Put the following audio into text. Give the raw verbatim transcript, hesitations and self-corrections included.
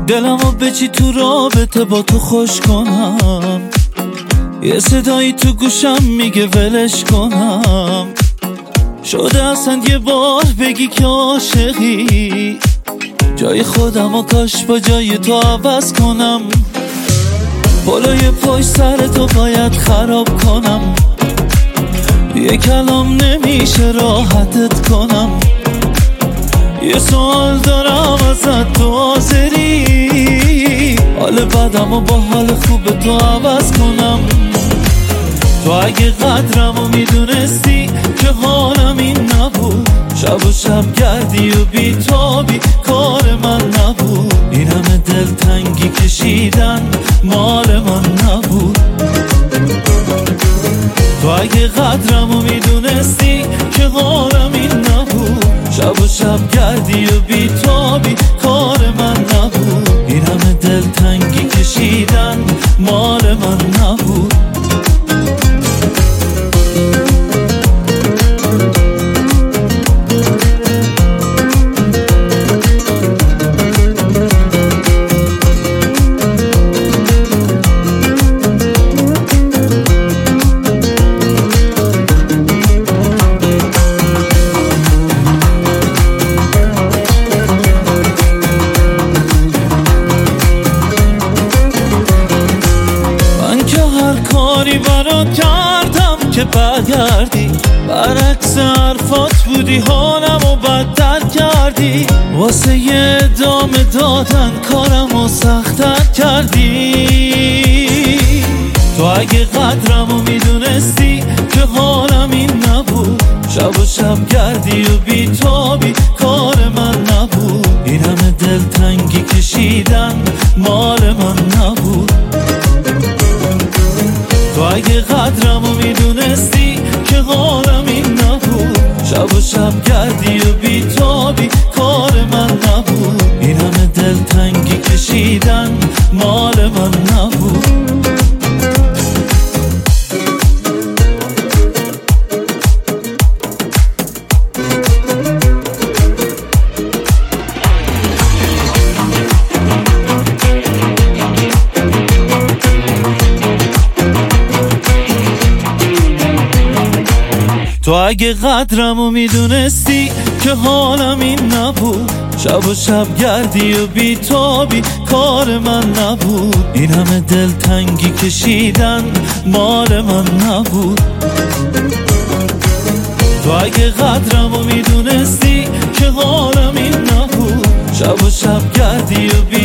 دلمو به چی تو رابطه با تو خوش کنم، یه صدایی تو گوشم میگه ولش کنم. شده اصلا یه بار بگی که عاشقی، جای خودم و کاش با جای تو عوض کنم. پلوی پشت سر تو باید خراب کنم، یه کلام نمیشه راحتت کنم. یه سوال دارم ازت، تو حاضری حال بدم و با حال خوب تو عوض کنم؟ تو اگه قدرمو میدونستی که حالم این نبود، شب و شب گردی و بیتابی کار من نبود. این همه دلتنگی کشیدن مال من نبود. تو اگه قدرمو میدونستی که حالم این نبود، شب و شب گردی و بیتابی کار من نبود. این همه دلتنگی کشیدن مال من نبود. کاری برات کردم که برگردی، برعکس حرفات بودی حالم و بدتر کردی. واسه یه ادامه دادن کارم و سختر کردی. تو اگه قدرمو میدونستی که حالم این نبود، شب و شب گردی و بیتابی کار من نبود. این همه دلتنگی کشیدن مال من نبود. تو اگه قدرمو میدونستی که حالم این نبود، شب و شب گردی و بیتابی کار من نبود. این همه دلتنگی کشیدن مال من نبود. تو اگه قدرمو میدونستی که حالم این نبود، شب و شب گردی و بیتابی کار من نبود. این همه دلتنگی کشیدن مال من نبود. تو اگه قدرمو میدونستی که حالم این نبود، شب و شب گردی و